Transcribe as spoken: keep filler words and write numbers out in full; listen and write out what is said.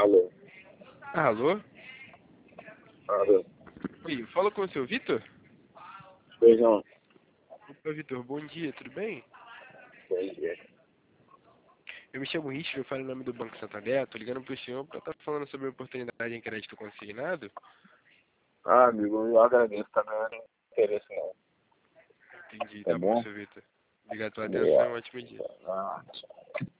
Alô? Alô? Alô? Oi, fala com o seu Vitor? Beijão. Opa, Vitor, bom dia, tudo bem? Bom dia. Eu me chamo Richard, eu falo em nome do Banco Santander, tô ligando pro senhor pra estar falando sobre a oportunidade em crédito consignado. Ah, amigo, eu agradeço, tá dando interesse não. Entendi, Tá tá bom, bom? seu Vitor. Obrigado pela atenção, Obrigado. ótimo dia. Ah, tchau.